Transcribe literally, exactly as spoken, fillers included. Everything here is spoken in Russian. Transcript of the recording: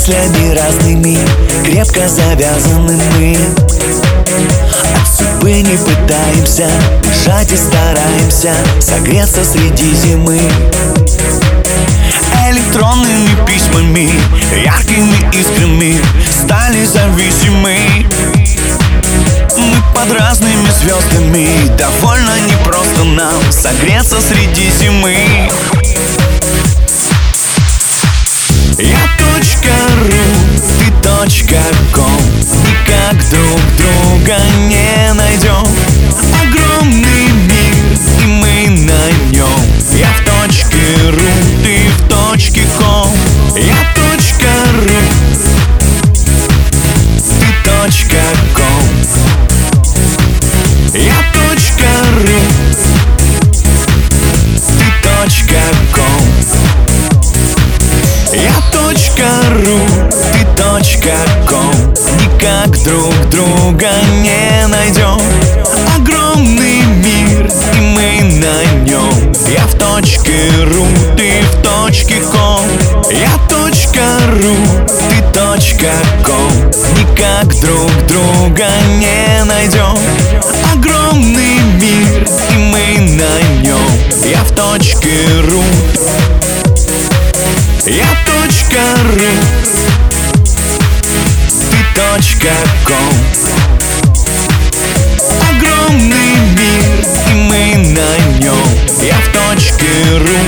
мыслями разными крепко завязаны мы. От судьбы не пытаемся бежать и стараемся согреться среди зимы. Электронными письмами, яркими искрами стали зависимы. Мы под разными звездами, довольно непросто нам согреться среди зимы. Я точка ру, ты точка ком, никак друг друга не найдем. Огромный мир, и мы на нем. Я в точке ру, ты в точке ком. Я точка ру, ты точка ком. Я точка ру, ты точка ком. Я точка ру, ты точка ком. Никак друг друга не найдем. Огромный мир, и мы на нем. Я в точке ру, ты в точке ком. Я точка ру, ты точка ком. Никак друг друга не найдем. Огромный мир, и мы на нем. Я в точке ру. Я точка ру, ты точка ком. Огромный мир, и мы на нем. Я в точке ру.